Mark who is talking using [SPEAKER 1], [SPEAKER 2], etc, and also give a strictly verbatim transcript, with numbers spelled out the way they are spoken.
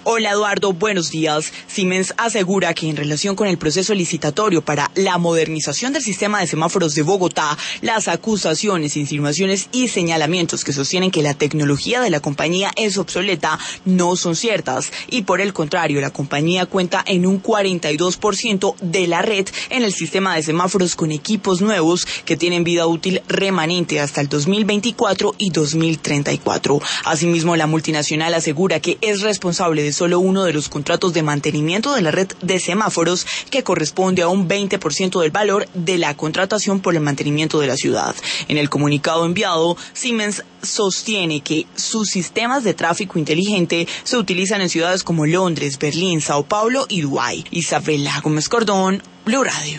[SPEAKER 1] Hola Eduardo, buenos días. Siemens asegura que en relación con el proceso licitatorio para la modernización del sistema de semáforos de Bogotá, las acusaciones, insinuaciones y señalamientos que sostienen que la tecnología de la compañía es obsoleta no son ciertas y por el contrario, la compañía cuenta en un cuarenta y dos por ciento de la red en el sistema de semáforos con equipos nuevos que tienen vida útil remanente hasta el dos mil veinticuatro y dos mil treinta y cuatro. Asimismo, la multinacional asegura que es responsable de solo uno de los contratos de mantenimiento de la red de semáforos, que corresponde a un veinte por ciento del valor de la contratación por el mantenimiento de la ciudad. En el comunicado enviado, Siemens sostiene que sus sistemas de tráfico inteligente se utilizan en ciudades como Londres, Berlín, Sao Paulo y Dubái. Isabela Gómez Cordón, Blue Radio.